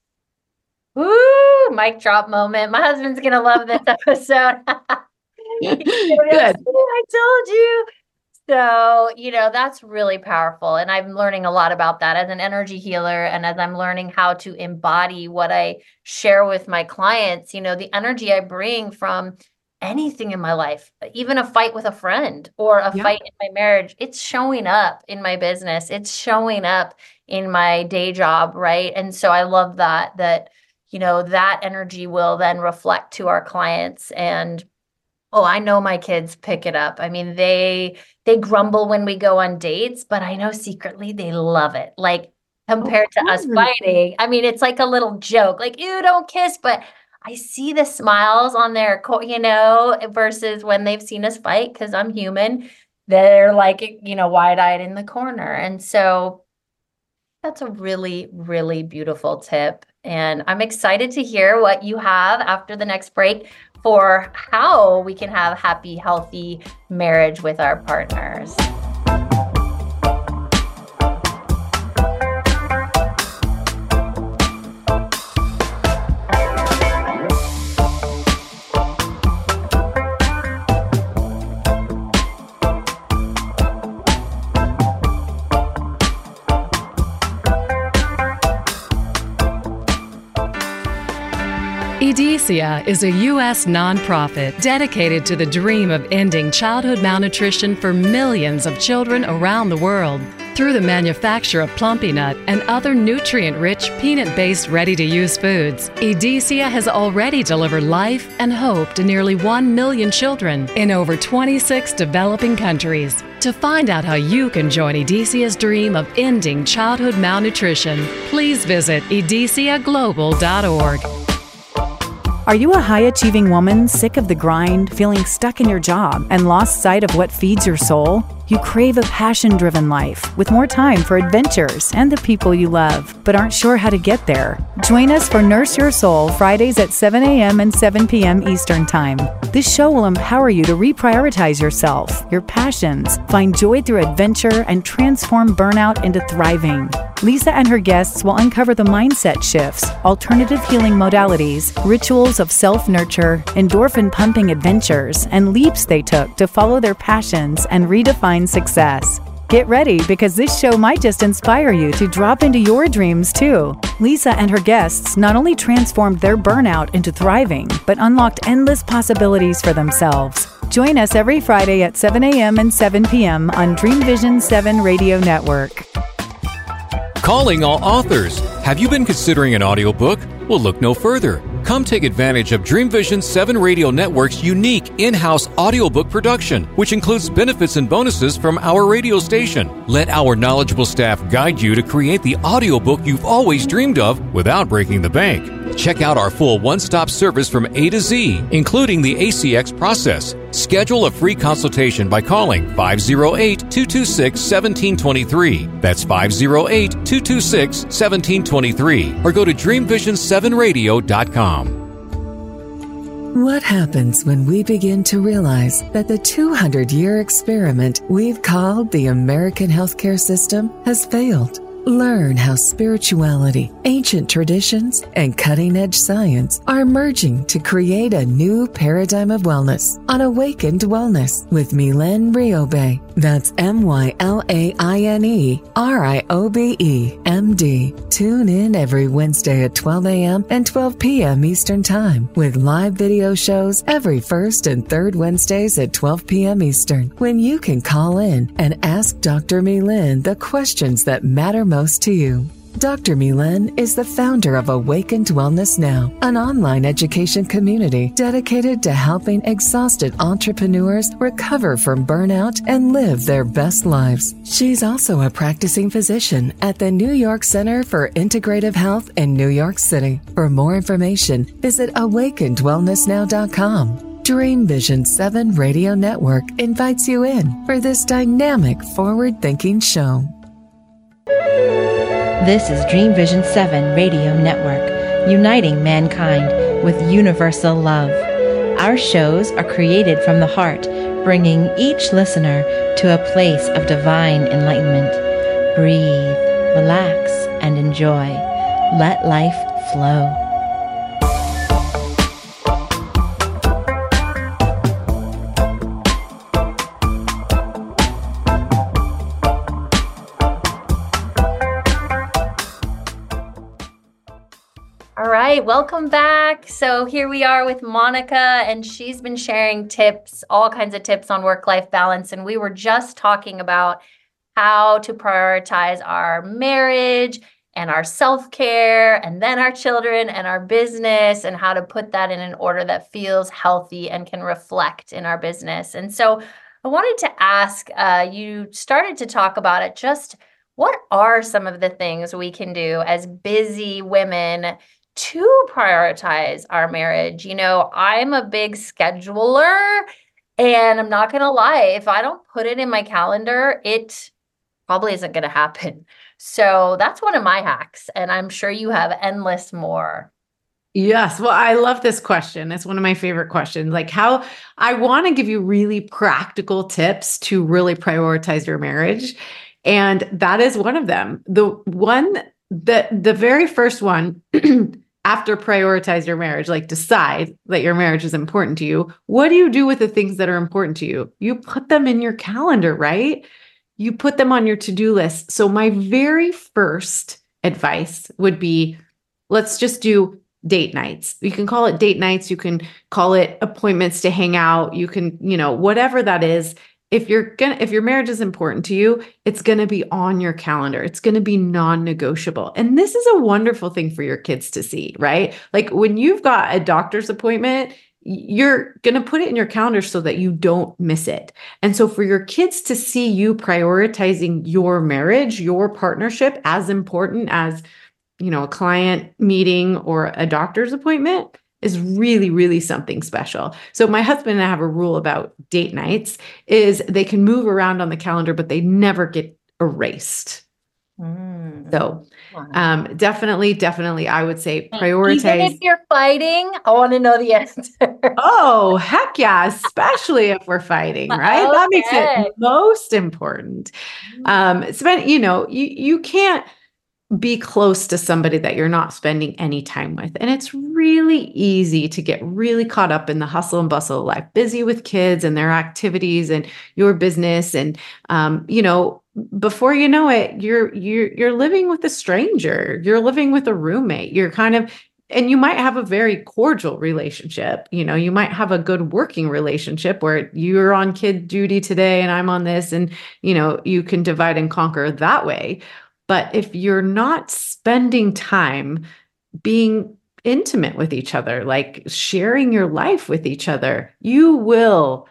Ooh, mic drop moment. My husband's going to love this episode. Good. I told you. So, you know, that's really powerful. And I'm learning a lot about that as an energy healer. And as I'm learning how to embody what I share with my clients, you know, the energy I bring from anything in my life, even a fight with a friend or a yeah. fight in my marriage, it's showing up in my business. It's showing up in my day job. Right. And so I love that, that, you know, that energy will then reflect to our clients. And oh, I know my kids pick it up. I mean, they they grumble when we go on dates, but I know secretly they love it. Like compared oh, to us fighting, I mean, it's like a little joke, like, ew, don't kiss. But I see the smiles on their, you know, versus when they've seen us fight, because I'm human, they're like, you know, wide-eyed in the corner. And so that's a really, really beautiful tip. And I'm excited to hear what you have after the next break for how we can have happy, healthy marriage with our partners. Edesia is a U S nonprofit dedicated to the dream of ending childhood malnutrition for millions of children around the world. Through the manufacture of Plumpy Nut and other nutrient-rich, peanut-based, ready-to-use foods, Edesia has already delivered life and hope to nearly one million children in over twenty-six developing countries. To find out how you can join Edesia's dream of ending childhood malnutrition, please visit edesia global dot org. Are you a high-achieving woman sick of the grind, feeling stuck in your job, and lost sight of what feeds your soul? You crave a passion-driven life with more time for adventures and the people you love, but aren't sure how to get there. Join us for Nurse Your Soul Fridays at seven a.m. and seven p.m. Eastern Time. This show will empower you to reprioritize yourself, your passions, find joy through adventure, and transform burnout into thriving. Lisa and her guests will uncover the mindset shifts, alternative healing modalities, rituals of self-nurture, endorphin-pumping adventures, and leaps they took to follow their passions and redefine success. Get ready, because this show might just inspire you to drop into your dreams too. Lisa and her guests not only transformed their burnout into thriving, but unlocked endless possibilities for themselves. Join us every Friday at seven a.m. and seven p.m. on Dream Vision seven Radio Network. Calling all authors. Have you been considering an audiobook? Well, look no further. Come take advantage of Dream Vision seven Radio Network's unique in-house audiobook production, which includes benefits and bonuses from our radio station. Let our knowledgeable staff guide you to create the audiobook you've always dreamed of without breaking the bank. Check out our full one-stop service from A to Z, including the A C X process. Schedule a free consultation by calling five oh eight, two two six, one seven two three. That's five oh eight, two two six, one seven two three. Or go to dream vision seven radio dot com. What happens when we begin to realize that the two hundred year experiment we've called the American healthcare system has failed? Learn how spirituality, ancient traditions, and cutting-edge science are merging to create a new paradigm of wellness on Awakened Wellness with Mylene Riobe. That's M Y L A I N E R I O B E M D. Tune in every Wednesday at twelve a.m. and twelve p.m. Eastern Time with live video shows every first and third Wednesdays at twelve p.m. Eastern, when you can call in and ask Doctor Mylene the questions that matter most to you. Doctor Mylene is the founder of Awakened Wellness Now, an online education community dedicated to helping exhausted entrepreneurs recover from burnout and live their best lives. She's also a practicing physician at the New York Center for Integrative Health in New York City. For more information, visit awakened wellness now dot com. Dream Vision seven Radio Network invites you in for this dynamic, forward-thinking show. This is Dream Vision seven Radio Network, uniting mankind with universal love. Our shows are created from the heart, bringing each listener to a place of divine enlightenment. Breathe, relax, and enjoy. Let life flow. All right, welcome back. So here we are with Monica, and she's been sharing tips, all kinds of tips on work-life balance. And we were just talking about how to prioritize our marriage and our self-care, and then our children and our business, and how to put that in an order that feels healthy and can reflect in our business. And so I wanted to ask, uh, you started to talk about it, just what are some of the things we can do as busy women to prioritize our marriage? You know, I'm a big scheduler, and I'm not going to lie, if I don't put it in my calendar, it probably isn't going to happen. So that's one of my hacks, and I'm sure you have endless more. Yes. Well, I love this question. It's one of my favorite questions. Like, how I want to give you really practical tips to really prioritize your marriage. And that is one of them. The one that the very first one after prioritize your marriage, like decide that your marriage is important to you. What do you do with the things that are important to you? You put them in your calendar, right? You put them on your to-do list. So my very first advice would be, let's just do date nights. You can call it date nights. You can call it appointments to hang out. You can, you know, whatever that is. If you're gonna, if your marriage is important to you, it's going to be on your calendar. It's going to be non-negotiable. And this is a wonderful thing for your kids to see, right? Like when you've got a doctor's appointment, you're going to put it in your calendar so that you don't miss it. And so for your kids to see you prioritizing your marriage, your partnership as important as, you know, a client meeting or a doctor's appointment is really, really something special. So my husband and I have a rule about date nights is they can move around on the calendar, but they never get erased. Mm. So um, definitely, definitely, I would say prioritize. Even if you're fighting, I want to know the answer. Oh, heck yeah. Especially if we're fighting, right? Okay. That makes it most important. Um, it's been, you know, you, you can't be close to somebody that you're not spending any time with. And it's really easy to get really caught up in the hustle and bustle of life, busy with kids and their activities and your business. And, um, you know, before you know it, you're, you're, you're living with a stranger, you're living with a roommate, you're kind of, and you might have a very cordial relationship. You know, you might have a good working relationship where you're on kid duty today and I'm on this, and, you know, you can divide and conquer that way. But if you're not spending time being intimate with each other, like sharing your life with each other, you will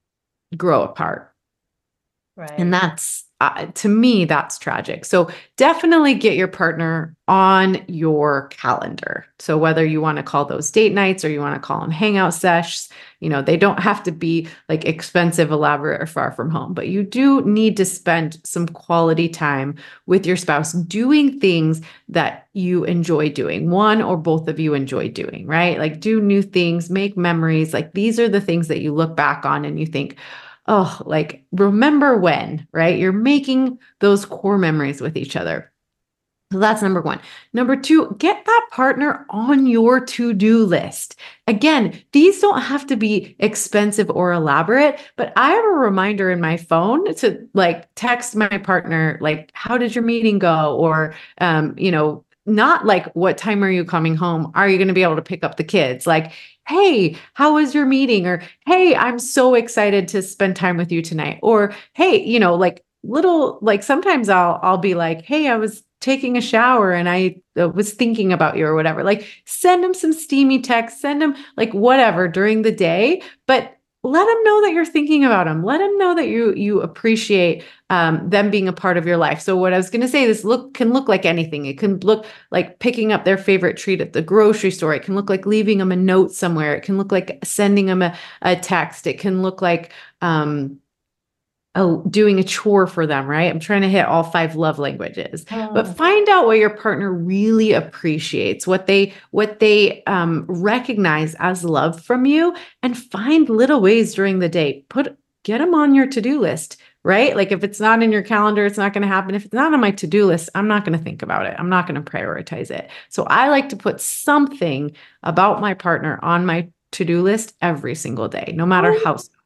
grow apart. Right. And that's, uh, to me, that's tragic. So definitely get your partner on your calendar. So whether you want to call those date nights or you want to call them hangout sessions, you know, they don't have to be like expensive, elaborate, or far from home, but you do need to spend some quality time with your spouse doing things that you enjoy doing, one or both of you enjoy doing, right? Like do new things, make memories. Like these are the things that you look back on and you think, oh, like remember when, right? You're making those core memories with each other. So that's number one. Number two, get that partner on your to-do list. Again, these don't have to be expensive or elaborate, but I have a reminder in my phone to like text my partner, like, how did your meeting go? Or, um, you know, not like, what time are you coming home? Are you going to be able to pick up the kids? Like, hey, how was your meeting? Or, hey, I'm so excited to spend time with you tonight. Or, hey, you know, like little, like sometimes I'll, I'll be like, hey, I was taking a shower and I uh, was thinking about you or whatever. Like send them some steamy text, send them like whatever during the day, but let them know that you're thinking about them. Let them know that you, you appreciate um, them being a part of your life. So what I was going to say, this look can look like anything. It can look like picking up their favorite treat at the grocery store. It can look like leaving them a note somewhere. It can look like sending them a, a text. It can look like, um, Oh, doing a chore for them, right? I'm trying to hit all five love languages, Oh. but find out what your partner really appreciates, what they, what they um, recognize as love from you, and find little ways during the day, put, get them on your to-do list, right? Like if it's not in your calendar, it's not going to happen. If it's not on my to-do list, I'm not going to think about it. I'm not going to prioritize it. So I like to put something about my partner on my to-do list every single day, no matter how small.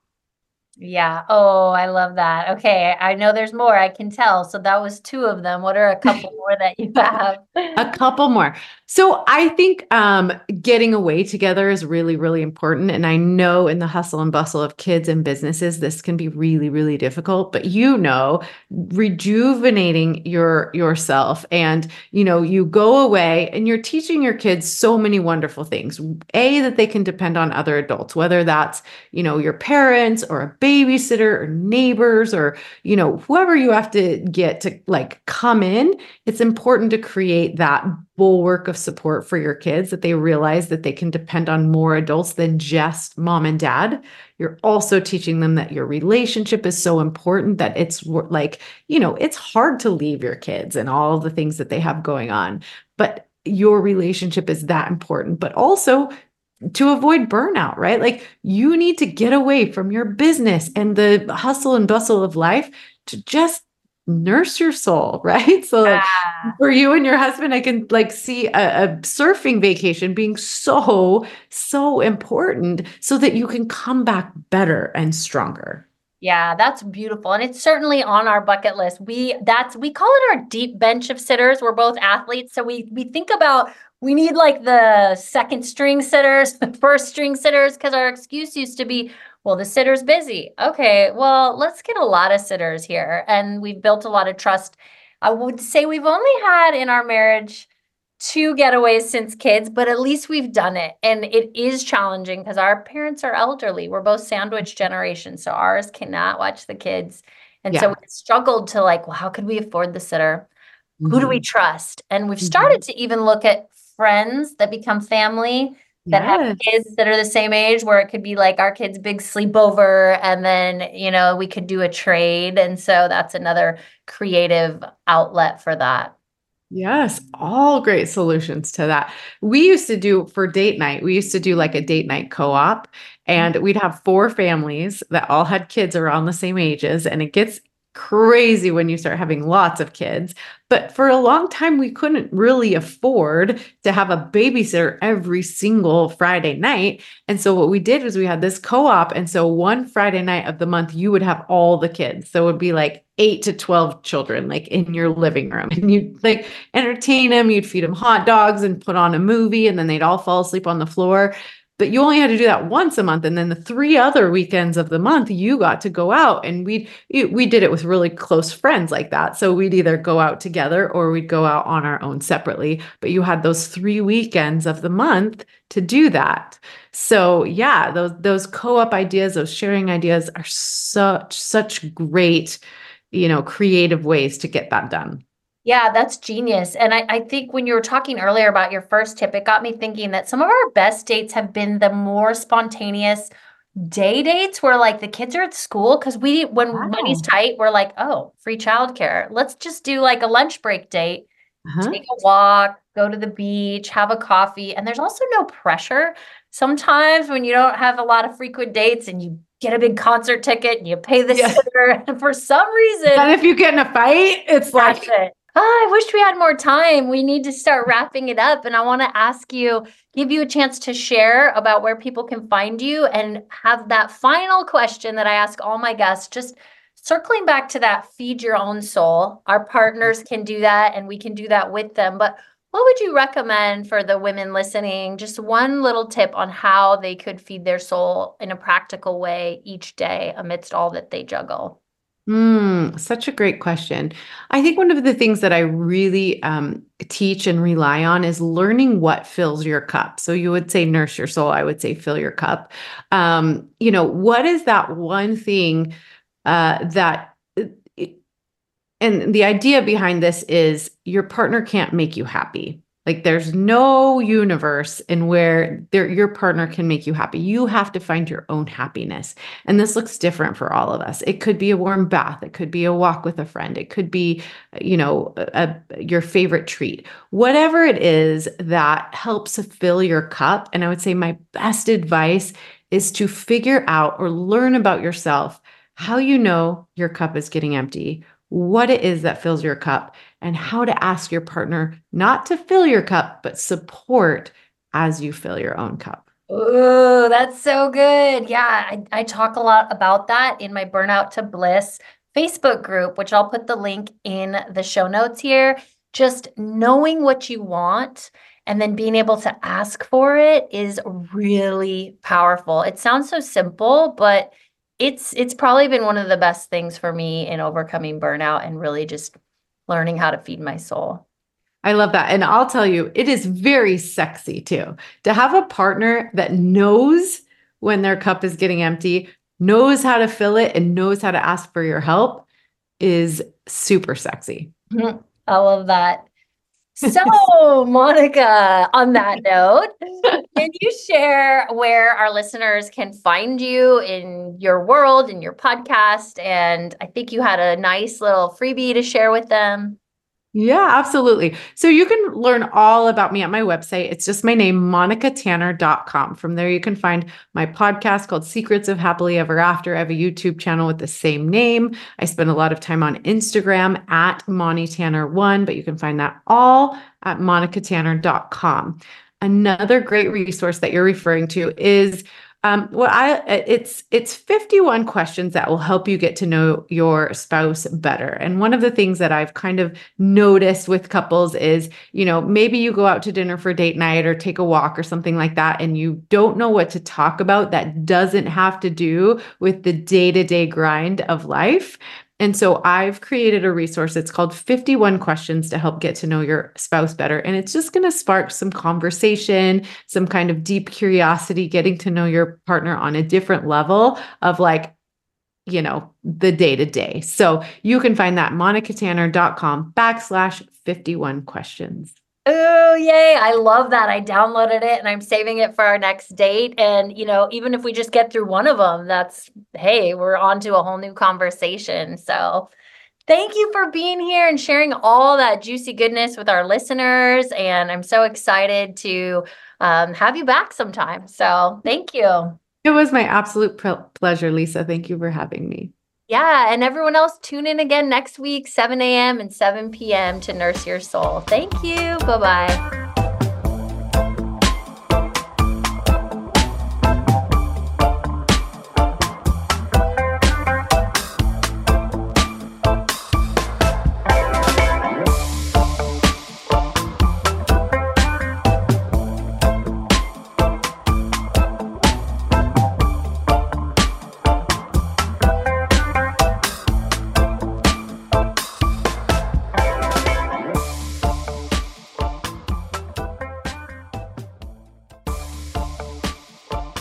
Yeah. Oh, I love that. Okay. I know there's more, I can tell. So that was two of them. What are a couple more that you have? A couple more. So I think um, getting away together is really, really important. And I know in the hustle and bustle of kids and businesses, this can be really, really difficult, but you know, rejuvenating your yourself and, you know, you go away and you're teaching your kids so many wonderful things. A, that they can depend on other adults, whether that's, you know, your parents or a babysitter or neighbors or, you know, whoever you have to get to like come in. It's important to create that bulwark of support for your kids, that they realize that they can depend on more adults than just mom and dad. You're also teaching them that your relationship is so important, that it's like, you know, it's hard to leave your kids and all the things that they have going on, but your relationship is that important, but also to avoid burnout, right? Like you need to get away from your business and the hustle and bustle of life to just nurse your soul, right? So like Ah. for you and your husband, I can like see a, a surfing vacation being so, so important so that you can come back better and stronger. Yeah, that's beautiful. And it's certainly on our bucket list. We that's we call it our deep bench of sitters. We're both athletes. So we we think about we need like the second string sitters, the first string sitters, because our excuse used to be, well, the sitter's busy. Okay, well, let's get a lot of sitters here. And we've built a lot of trust. I would say we've only had in our marriage two getaways since kids, but at least we've done it. And it is challenging because our parents are elderly. We're both sandwich generation. So ours cannot watch the kids. And Yeah. so we struggled to like, well, how could we afford the sitter? Mm-hmm. Who do we trust? And we've started to even look at friends that become family that Yes. have kids that are the same age, where it could be like our kids' big sleepover, and then, you know, we could do a trade. And so that's another creative outlet for that. Yes, all great solutions to that. We used to do for date night, we used to do like a date night co-op, and we'd have four families that all had kids around the same ages. And it gets crazy when you start having lots of kids. But for a long time, we couldn't really afford to have a babysitter every single Friday night. And so what we did was we had this co-op. And so one Friday night of the month, you would have all the kids. So it would be like eight to twelve children, like in your living room, and you'd like entertain them. You'd feed them hot dogs and put on a movie, and then they'd all fall asleep on the floor. but you only had to do that once a month. And then the three other weekends of the month, you got to go out, and we we did it with really close friends like that. So we'd either go out together or we'd go out on our own separately, but you had those three weekends of the month to do that. So yeah, those, those co-op ideas, those sharing ideas are such, such great, you know, creative ways to get that done. Yeah, that's genius. And I, I think when you were talking earlier about your first tip, it got me thinking that some of our best dates have been the more spontaneous day dates where like the kids are at school, because we, when Wow. money's tight, we're like, oh, free childcare. Let's just do like a lunch break date, Uh-huh. take a walk, go to the beach, have a coffee. And there's also no pressure. Sometimes when you don't have a lot of frequent dates and you get a big concert ticket and you pay the Yeah. sitter, and for some reason, And if you get in a fight, it's like, that's it. Oh, I wish we had more time. We need to start wrapping it up. And I want to ask you, give you a chance to share about where people can find you, and have that final question that I ask all my guests, just circling back to that feed your own soul. Our partners can do that and we can do that with them. But what would you recommend for the women listening? Just one little tip on how they could feed their soul in a practical way each day amidst all that they juggle. Mm, such a great question. I think one of the things that I really um, teach and rely on is learning what fills your cup. So you would say nurse your soul. I would say fill your cup. Um, you know, what is that one thing uh, that, and the idea behind this is your partner can't make you happy. Like there's no universe in where there, your partner can make you happy. You have to find your own happiness. And this looks different for all of us. It could be a warm bath. It could be a walk with a friend. It could be, you know, a, a, your favorite treat, whatever it is that helps fill your cup. And I would say my best advice is to figure out or learn about yourself, how you know your cup is getting empty, what it is that fills your cup, and how to ask your partner not to fill your cup, but support as you fill your own cup. Oh, that's so good. Yeah, I, I talk a lot about that in my Burnout to Bliss Facebook group, which I'll put the link in the show notes here. Just knowing what you want and then being able to ask for it is really powerful. It sounds so simple, but it's it's probably been one of the best things for me in overcoming burnout and really just learning how to feed my soul. I love that. And I'll tell you, it is very sexy too, to have a partner that knows when their cup is getting empty, knows how to fill it, and knows how to ask for your help is super sexy. I love that. So, Monica, on that note, can you share where our listeners can find you in your world, in your podcast? And I think you had a nice little freebie to share with them. Yeah, absolutely. So you can learn all about me at my website. It's just my name, monica tanner dot com. From there, you can find my podcast called Secrets of Happily Ever After. I have a YouTube channel with the same name. I spend a lot of time on Instagram at Moni Tanner one, but you can find that all at monica tanner dot com. Another great resource that you're referring to is Um, well, I, it's, it's fifty-one questions that will help you get to know your spouse better. And one of the things that I've kind of noticed with couples is, you know, maybe you go out to dinner for date night or take a walk or something like that, and you don't know what to talk about that doesn't have to do with the day-to-day grind of life. And so I've created a resource. It's called fifty-one questions to help get to know your spouse better. And it's just going to spark some conversation, some kind of deep curiosity, getting to know your partner on a different level of like, you know, the day to day. So you can find that monica tanner dot com backslash fifty-one questions. Oh, yay. I love that. I downloaded it and I'm saving it for our next date. And, you know, even if we just get through one of them, that's, hey, we're on to a whole new conversation. So thank you for being here and sharing all that juicy goodness with our listeners. And I'm so excited to um, have you back sometime. So thank you. It was my absolute pre- pleasure, Lisa. Thank you for having me. Yeah, and everyone else, tune in again next week, seven a.m. and seven p.m. to Nurse Your Soul. Thank you. Bye-bye.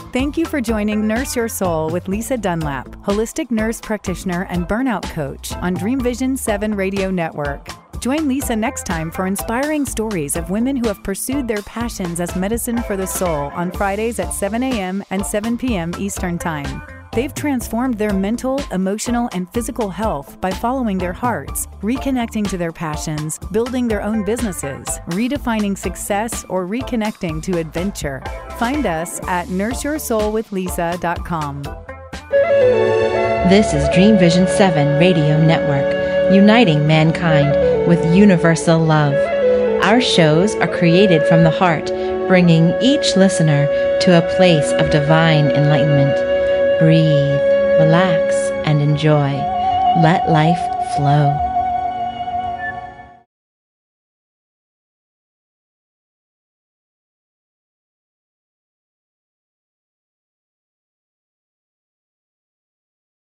Thank you for joining Nurse Your Soul with Lisa Dunlap, holistic nurse practitioner and burnout coach on Dream Vision seven Radio Network. Join Lisa next time for inspiring stories of women who have pursued their passions as medicine for the soul on Fridays at seven a.m. and seven p.m. Eastern Time. They've transformed their mental, emotional, and physical health by following their hearts, reconnecting to their passions, building their own businesses, redefining success, or reconnecting to adventure. Find us at nurse your soul with lisa dot com. This is Dream Vision seven Radio Network, uniting mankind with universal love. Our shows are created from the heart, bringing each listener to a place of divine enlightenment. Breathe, relax, and enjoy. Let life flow.